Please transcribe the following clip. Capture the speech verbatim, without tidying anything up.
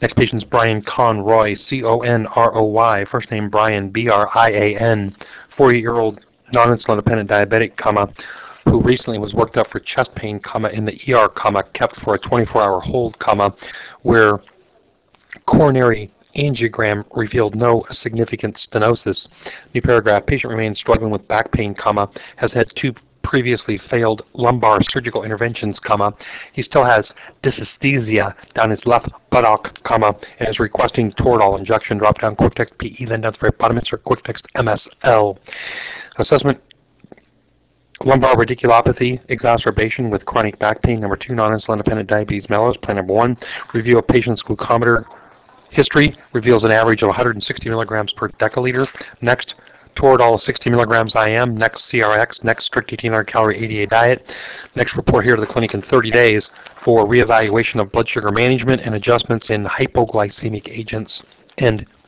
Next patient is Brian Conroy, C O N R O Y, first name Brian, B R I A N, forty-year-old non-insulin dependent diabetic, comma, who recently was worked up for chest pain, comma, in the E R, comma, kept for a twenty-four hour hold, comma, where coronary angiogram revealed no significant stenosis. New paragraph, patient remains struggling with back pain, comma, has had two previously failed lumbar surgical interventions, comma, he still has dysesthesia down his left buttock, comma, and is requesting Toradol injection, drop down quick text P E, then down for hypotenuse or quick text M S L. Assessment, lumbar radiculopathy exacerbation with chronic back pain. Number two, non-insulin dependent diabetes mellitus. Plan number one, review of patient's glucometer history reveals an average of one hundred sixty milligrams per deciliter. Next, Toradol sixty milligrams I M. Next, C R X. Next, strict eighteen hundred calorie A D A diet. Next, report here to the clinic in thirty days for reevaluation of blood sugar management and adjustments in hypoglycemic agents. End